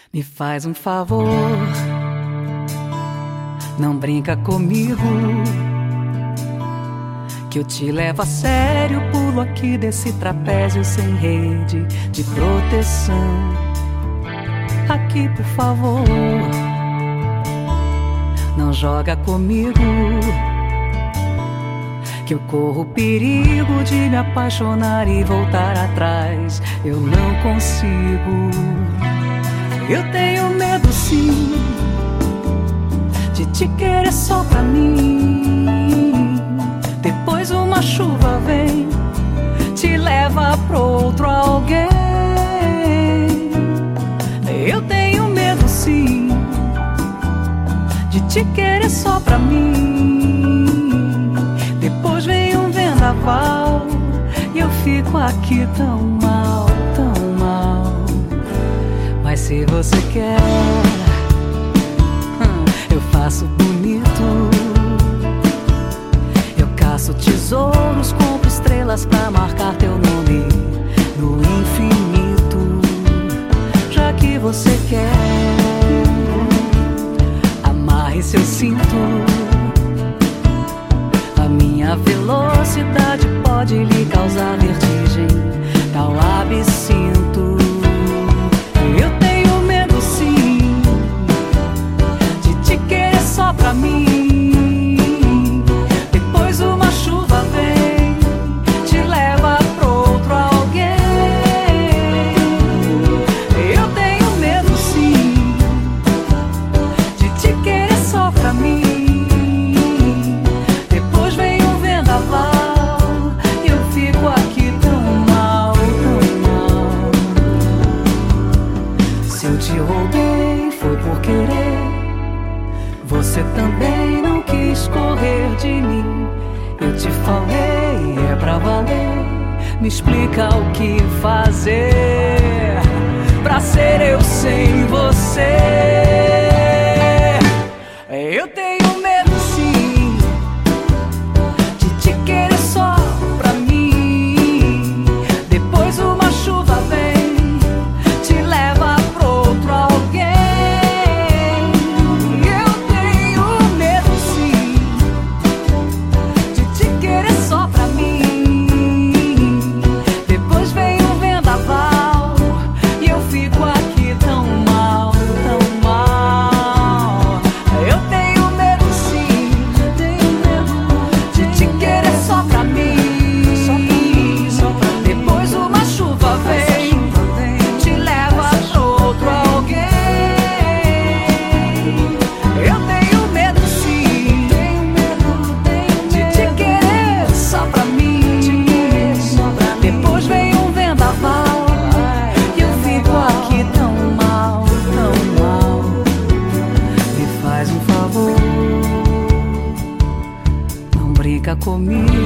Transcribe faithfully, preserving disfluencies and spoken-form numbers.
Me faz um favor, não brinca comigo, que eu te levo a sério. Pulo aqui desse trapézio sem rede de proteção. Aqui, por favor, não joga comigo, que eu corro o perigo de me apaixonar e voltar atrás. Eu não consigo. Eu tenho medo, sim, de te querer só pra mim. Depois uma chuva vem, te leva pro outro alguém. Eu tenho medo, sim, de te querer só pra mim. Depois vem um vendaval e eu fico aqui tão mal, tão mal. Mas se você quer, eu faço bonito. Eu caço tesouros, compro estrelas pra marcar teu nome no infinito. Já que você quer, amarre seu cinto. A minha velocidade pode lhe causar vertigem, tal absinto. Eu tenho medo, sim, de te querer só pra mim. Depois uma chuva vem, te leva pro outro alguém. Eu tenho medo, sim, de te querer só pra mim. Depois vem um vendaval e eu fico aqui tão mal, tão mal. Se eu te roubei foi por querer, você também não quis correr de mim. Eu te falei, é pra valer. Me explica o que fazer pra ser eu sem você. Eu tenho medo, sim, de te querer só pra mim. Depois uma chuva vem, te leva pro outro alguém. Eu tenho medo, sim, de te querer só pra mim. Depois vem um vendaval e eu fico aqui tão mal, tão mal. Eu tenho medo, sim, tenho medo de te querer só pra mim. Depois uma chuva vem, te leva pro outro alguém. Eu tenho medo, sim, de te querer só pra mim. Depois vem um vendaval e eu fico aqui tão mal, tão mal. Me faz um favor, não brinca comigo,